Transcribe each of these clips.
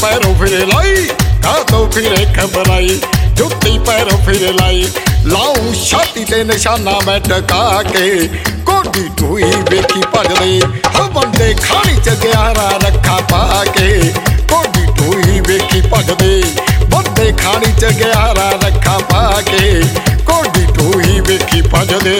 पैरों फिर लाई कादों फिरे खबराई जुत्ती पैरों फिर लाई लाऊं छाती ते निशाना मैं टका के कोडी टूई वेखी भजदे हो बंदे खानी च ग्यारा रखा पा के कोडी टूई वेखी भजदे बंदे खानी च ग्यारा रखा पा के कोडी टूई वेखी भजदे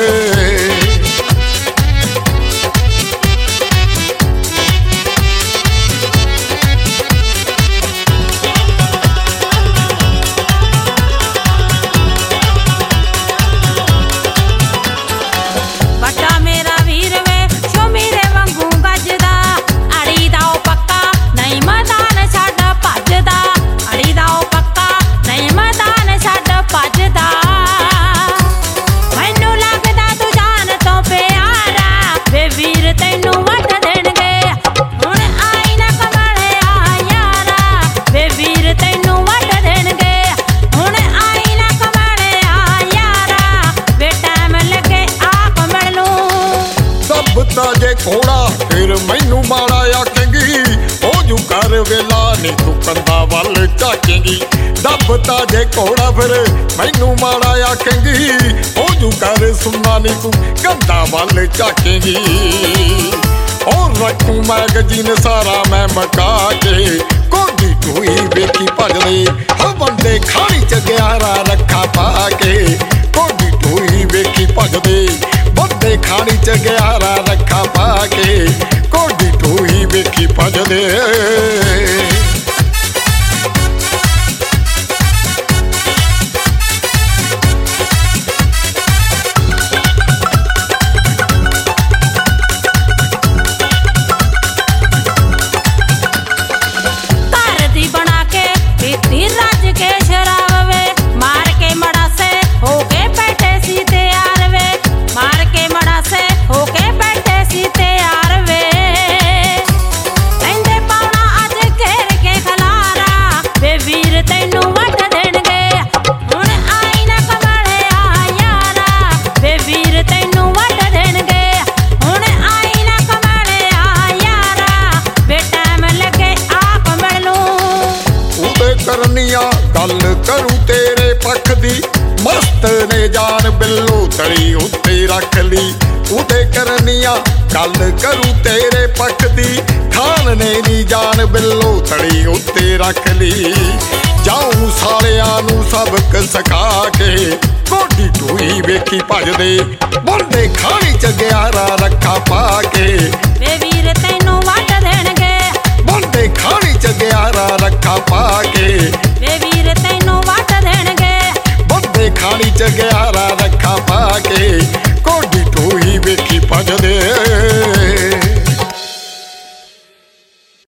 जे घोड़ा फिर मैनू माड़ा आखेंगी हो जू कर वेला नी तू कंधा वल झाकेंगी दबता जे घोड़ा फिर मैनू माड़ा आखेंगी हो जू कर सुनना नी तू कंधा वल झाकेंगी और रखूं मैगजीन सारा मैं मका के कोडी टूई वेखी भजदे हो बंदे खानी च ग्यारा रखा पा के कोडी टूई वेखी भजदे बंदे खानी च ग्यारा रखा पा के कोडी टूई वेखी भजदे गल करूं तेरे पख दी मस्त ने जान बिल्लो तड़ी उत्ते रख ली उदे करनिया गल करूं तेरे पख दी खान ने नी जान बिल्लो तड़ी उत्ते रख ली जाऊं सालियां नू सबक सिखा के कोडी टूई वेखी भजदे बंदे खानी च ग्यारा रखा पा के वे वीर तैनू वट देणगे बंदे खानी च ग्यारा रखा पा के वे वीर तैनू वट देणगे बंदे खानी च ग्यारा